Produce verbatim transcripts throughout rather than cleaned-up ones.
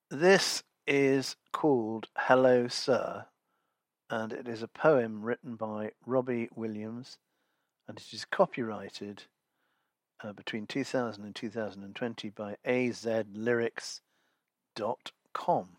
This is called Hello, Sir, and it is a poem written by Robbie Williams, and it is copyrighted uh, between two thousand and two thousand twenty by a z lyrics dot com.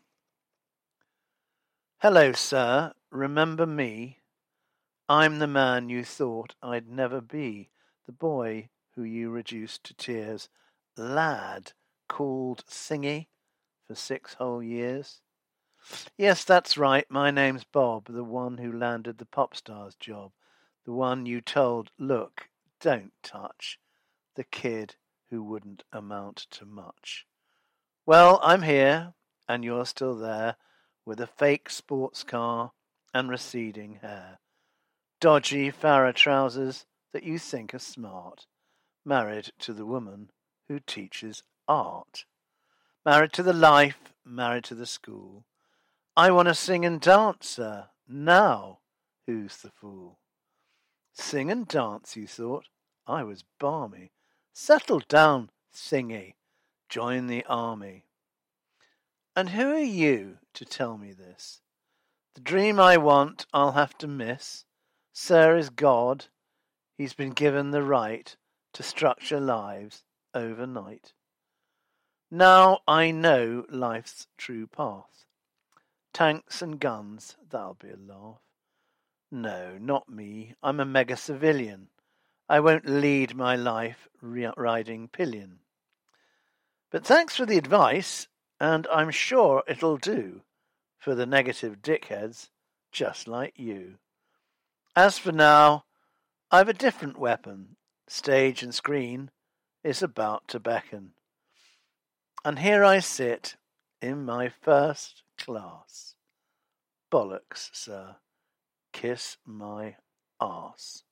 Hello, sir, remember me? I'm the man you thought I'd never be, the boy who you reduced to tears, lad called Thingy for six whole years. Yes, that's right, my name's Bob, the one who landed the pop star's job, the one you told, look, don't touch, the kid who wouldn't amount to much. Well, I'm here, and you're still there, with a fake sports car and receding hair. Dodgy Farrah trousers that you think are smart. Married to the woman who teaches art. Married to the life, married to the school. I want to sing and dance, sir. Now, who's the fool? Sing and dance, you thought? I was balmy. Settle down, thingy. Join the army. And who are you to tell me this? The dream I want I'll have to miss. Sir is God. He's been given the right to structure lives overnight. Now I know life's true path. Tanks and guns, that'll be a laugh. No, not me. I'm a mega civilian. I won't lead my life riding pillion. But thanks for the advice, and I'm sure it'll do for the negative dickheads just like you. As for now, I've a different weapon. Stage and screen is about to beckon. And here I sit in my first class. Bollocks, sir. Kiss my arse.